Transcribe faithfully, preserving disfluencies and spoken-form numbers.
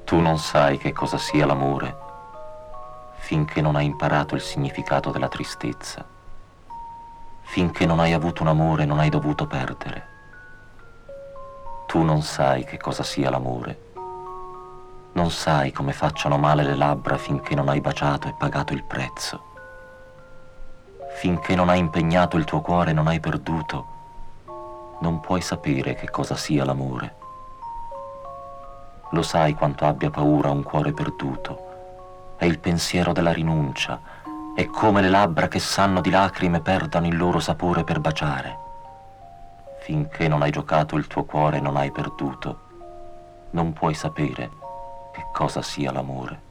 Tu non sai che cosa sia l'amore finché non hai imparato il significato della tristezza. Finché non hai avuto un amore non hai dovuto perdere. Tu non sai che cosa sia l'amore. Non sai come facciano male le labbra finché non hai baciato e pagato il prezzo. Finché non hai impegnato il tuo cuore e non hai perduto, non puoi sapere che cosa sia l'amore. Lo sai quanto abbia paura un cuore perduto. È il pensiero della rinuncia. È come le labbra che sanno di lacrime perdano il loro sapore per baciare. Finché non hai giocato il tuo cuore e non hai perduto, non puoi sapere che cosa sia l'amore.